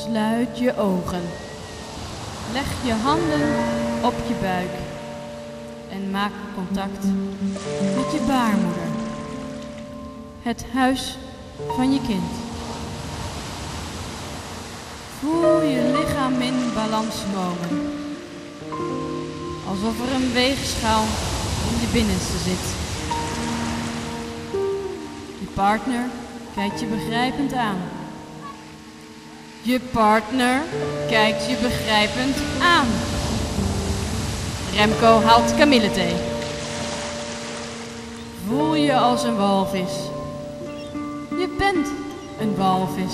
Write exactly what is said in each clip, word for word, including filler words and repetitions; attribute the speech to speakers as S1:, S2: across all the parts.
S1: Sluit je ogen. Leg je handen op je buik. En maak contact met je baarmoeder. Het huis van je kind. Voel je lichaam in balans komen. Alsof er een weegschaal in je binnenste zit. Je partner kijkt je begrijpend aan. Je partner kijkt je begrijpend aan. Remco haalt kamillethee. Voel je als een walvis. Je bent een walvis.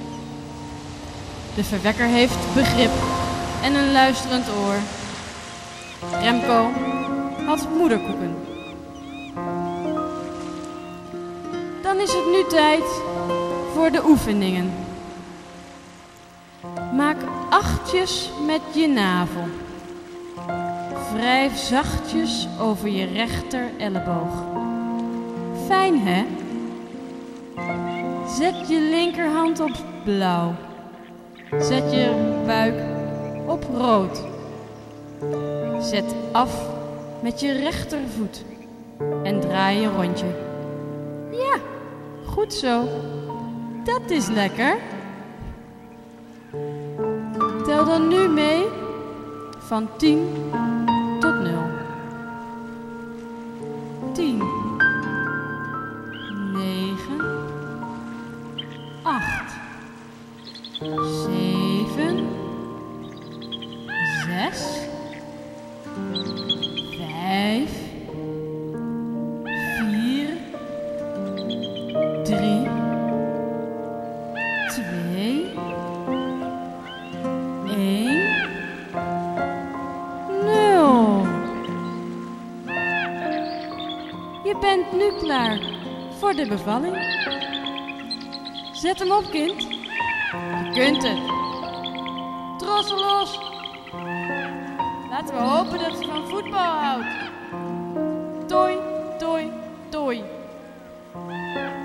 S1: De verwekker heeft begrip en een luisterend oor. Remco had moederkoeken. Dan is het nu tijd voor de oefeningen. Maak achtjes met je navel. Wrijf zachtjes over je rechter elleboog. Fijn, hè? Zet je linkerhand op blauw. Zet je buik op rood. Zet af met je rechtervoet en draai je rondje. Ja, goed zo. Dat is lekker. Tel dan nu mee van tien tot nul. tien, negen, acht, zeven, zes, vijf, vier, drie, twee, één, nul. Je bent nu klaar voor de bevalling. Zet hem op, kind. Je kunt het. Trossel los. Laten we hopen dat ze van voetbal houdt. Toi, toi, toi.